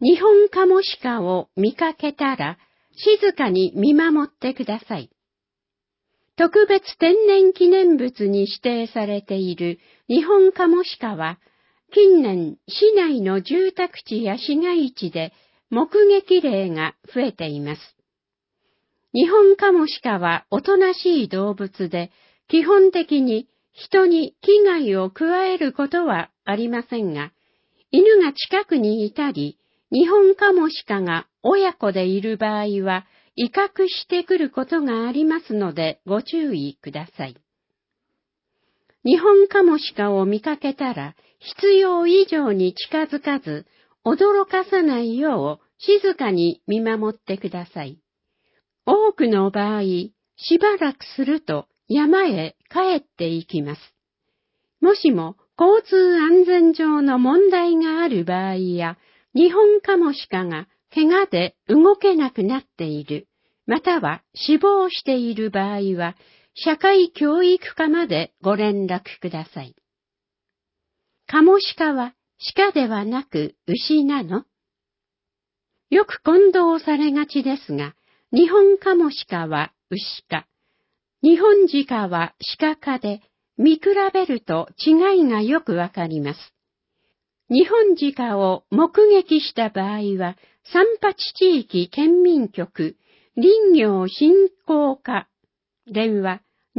ニホンカモシカを見かけたら、静かに見守ってください。特別天然記念物に指定されているニホンカモシカは、近年市内の住宅地や市街地で目撃例が増えています。ニホンカモシカはおとなしい動物で、基本的に人に危害を加えることはありませんが、犬が近くにいたり、ニホンカモシカが親子でいる場合は、威嚇してくることがありますのでご注意ください。ニホンカモシカを見かけたら、必要以上に近づかず、驚かさないよう静かに見守ってください。多くの場合、しばらくすると山へ帰っていきます。もしも交通安全上の問題がある場合や、ニホンカモシカが怪我で動けなくなっている、または死亡している場合は、社会教育課までご連絡ください。カモシカは鹿ではなく牛なの？よく混同されがちですが、ニホンカモシカは牛科、ニホンジカは鹿科で、見比べると違いがよくわかります。ニホンジカを目撃した場合は、三八地域県民局林業振興課電話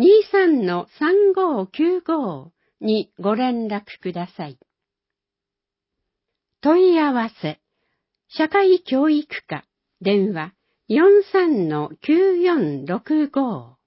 23-3595 にご連絡ください。問い合わせ、社会教育課電話 43-9465